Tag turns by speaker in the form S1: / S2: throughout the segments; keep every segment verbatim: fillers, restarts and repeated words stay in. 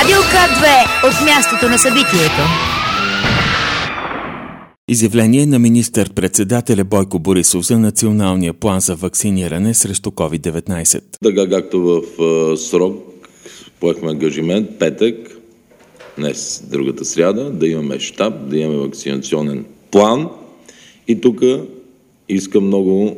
S1: Радио К две от мястото на събитието.
S2: Изявление на министър-председателя Бойко Борисов за националния план за вакциниране срещу ковид деветнайсет.
S3: Така както в а, срок поехме ангажимент, петък, днес, другата сряда, да имаме щаб, да имаме вакцинационен план. И тук искам много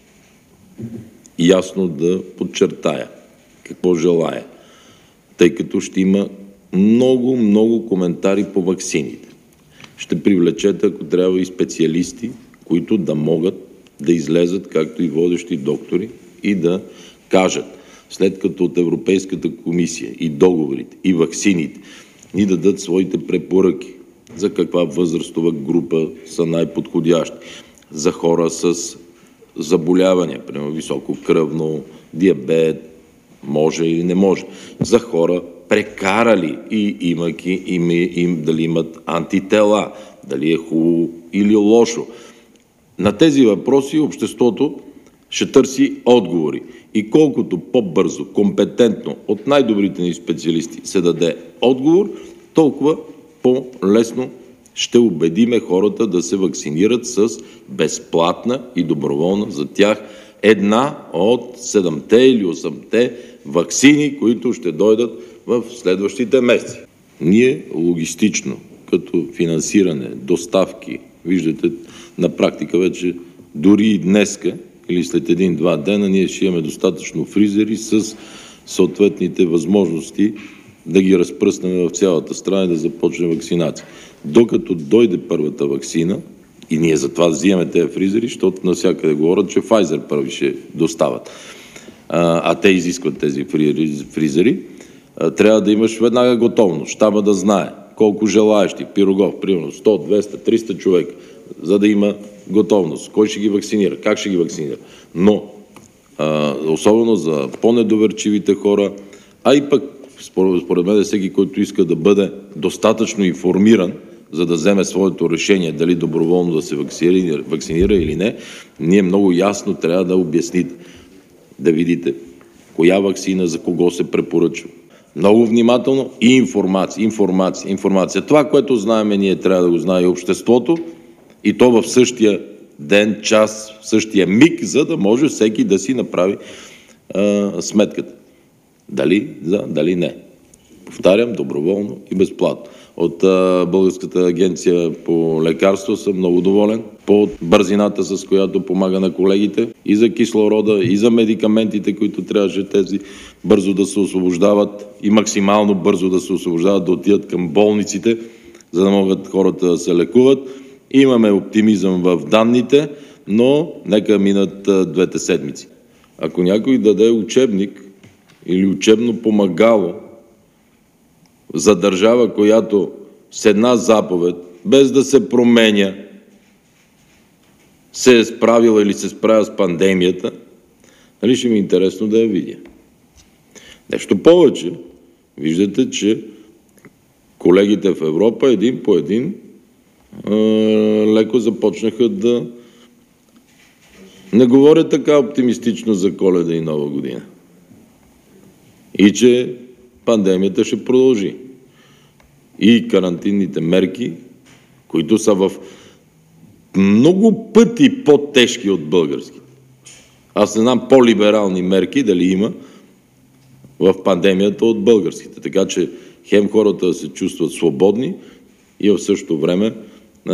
S3: ясно да подчертая какво желая, тъй като ще има много, много коментари по ваксините. Ще привлечете, ако трябва, и специалисти, които да могат да излезат, както и водещи доктори, и да кажат, след като от Европейската комисия и договорите, и ваксините ни дадат своите препоръки за каква възрастова група са най-подходящи, за хора с заболявания, примерно високо кръвно, диабет, може или не може, за хора прекарали и имайки им, им, дали имат антитела, дали е хубаво или лошо. На тези въпроси обществото ще търси отговори. И колкото по-бързо, компетентно от най-добрите ни специалисти се даде отговор, толкова по-лесно ще убедиме хората да се вакцинират с безплатна и доброволна за тях една от седемте или осемте ваксини, които ще дойдат в следващите месеци. Ние логистично, като финансиране, доставки, виждате, на практика вече дори и днеска или след един-два дена ние ще имаме достатъчно фризери с съответните възможности да ги разпръснем в цялата страна и да започне вакцинация. Докато дойде първата ваксина, и ние затова взимаме тези фризери, защото навсякъде говорят, че Pfizer първи ще доставят. А, а те изискват тези фризери. А, трябва да имаш веднага готовност. Щаба да знае колко желаещи, Пирогов, примерно сто, двеста, триста човека, за да има готовност. Кой ще ги вакцинира, как ще ги вакцинира. Но, а, особено за по-недоверчивите хора, а и пък, според, според мен, всеки, който иска да бъде достатъчно информиран, за да вземе своето решение дали доброволно да се вакцинира, вакцинира или не, ние много ясно трябва да обясните, да видите коя вакцина за кого се препоръчва. Много внимателно и информация, информация, информация. Това, което знаем, ние трябва да го знае и обществото, и то в същия ден, час, в същия миг, за да може всеки да си направи а, сметката. Дали за, дали не. Повтарям, доброволно и безплатно. От а, Българската агенция по лекарства съм много доволен по бързината, с която помага на колегите и за кислорода, и за медикаментите, които трябваше тези бързо да се освобождават и максимално бързо да се освобождават, да отидат към болниците, за да могат хората да се лекуват. Имаме оптимизъм в данните, но нека минат а, двете седмици. Ако някой даде учебник или учебно помагало за държава, която с една заповед, без да се променя, се е справила или се справя с пандемията, нали ще ми е интересно да я видя. Нещо повече, виждате, че колегите в Европа един по един е, леко започнаха да не говорят така оптимистично за Коледа и Нова година. И че пандемията ще продължи. И карантинните мерки, които са в много пъти по-тежки от български. Аз не знам по-либерални мерки дали има в пандемията от българските. Така че хем хората да се чувстват свободни и в същото време а,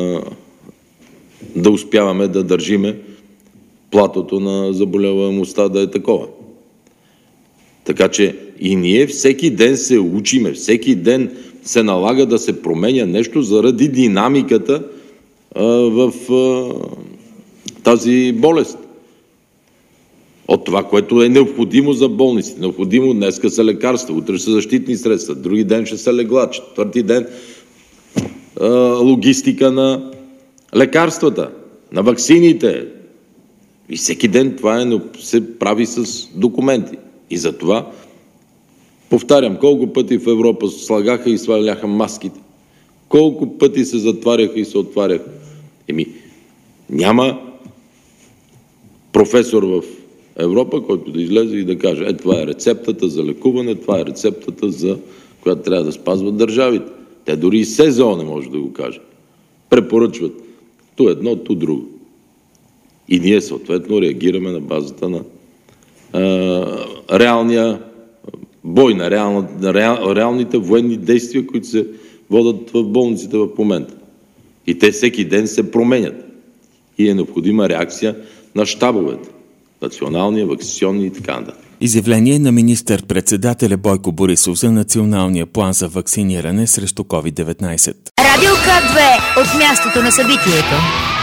S3: да успяваме да държиме платото на заболеваемостта да е такова. Така че и ние всеки ден се учиме, всеки ден се налага да се променя нещо заради динамиката а, в а, тази болест. От това, което е необходимо за болниците. Необходимо днеска са лекарства, утре са защитни средства, други ден ще са легла, четвърти ден а, логистика на лекарствата, на ваксините. И всеки ден това е, се прави с документи. И затова, повтарям, колко пъти в Европа слагаха и сваляха маските. Колко пъти се затваряха и се отваряха. Еми, няма професор в Европа, който да излезе и да каже, е, това е рецептата за лекуване, това е рецептата за която трябва да спазват държавите. Те дори и СЗО не може да го каже. Препоръчват то едно, то друго. И ние съответно реагираме на базата на а, реалния бой, на, реал, на реал, реалните военни действия, които се водят в болниците в момента. И те всеки ден се променят. И е необходима реакция на щабовете. Национални, вакцинационни и така нататък.
S2: Изявление на министър-председателя Бойко Борисов за националния план за вакциниране срещу ковид деветнайсет.
S1: Радио К две от мястото на събитието.